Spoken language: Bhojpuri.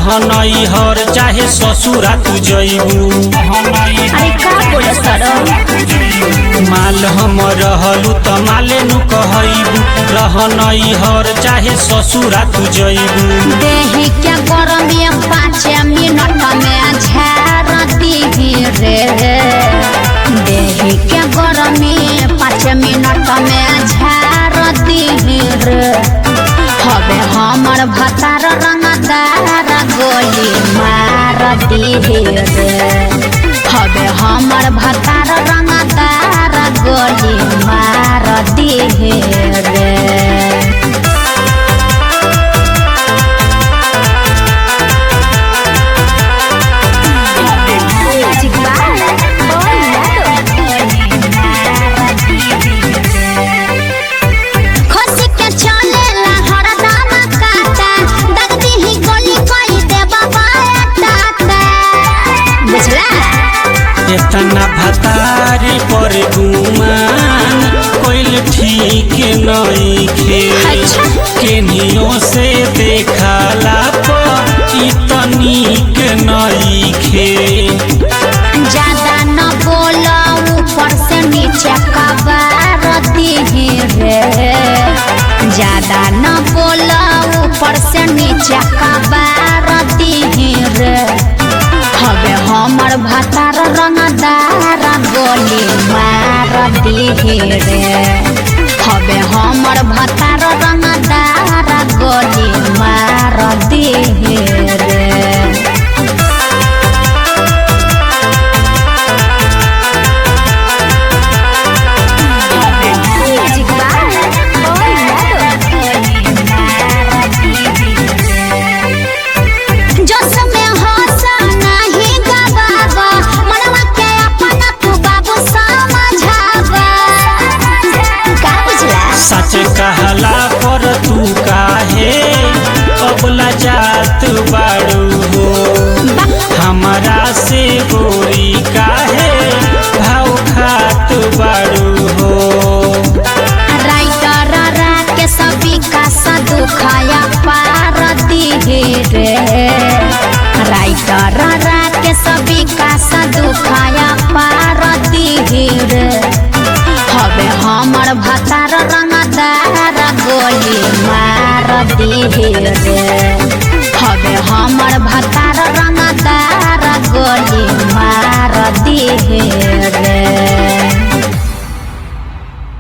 रहनई हर चाहे ससुरा तू जइबू। अरे का बोलत माल हम रहलू त माले नु कहइबू। रहनई हर चाहे ससुरा तू जइबू। देही क्या गरमी 5 मिनट में झाड़ दीही रे। देही क्या गरमी 5 मिनट में झाड़ दीही रे। हबे हमर भतार रंगदार गोली मार दीही रे। हबे हमर भतार रंगदार गोली मार दीही रे। इतना भतारी पर गुमान कोइल ठीक नइखे। केनियो से देखला पर इतनीक नइखे। ज्यादा न बोला ऊपर से नीचे कबार दीही रे। ज्यादा न बोला ऊपर से नीचे कबार दीही रे। हबे हमर भतार रंगदार गोली मार दीही रे। हबे हमर भतार रंगदार गोली मार दीही रे। सच कहला पर तू काहे अबला जात बाड़ू हो। हमरा से गोरी काहे भाव खात बाड़ू हो। राइटर के सभी का दुखाया पार दीही रे। राइटर के सभी का दुखाया पार दीही रे। हबे हमर भतार रंगदार गोली मार दीही रे।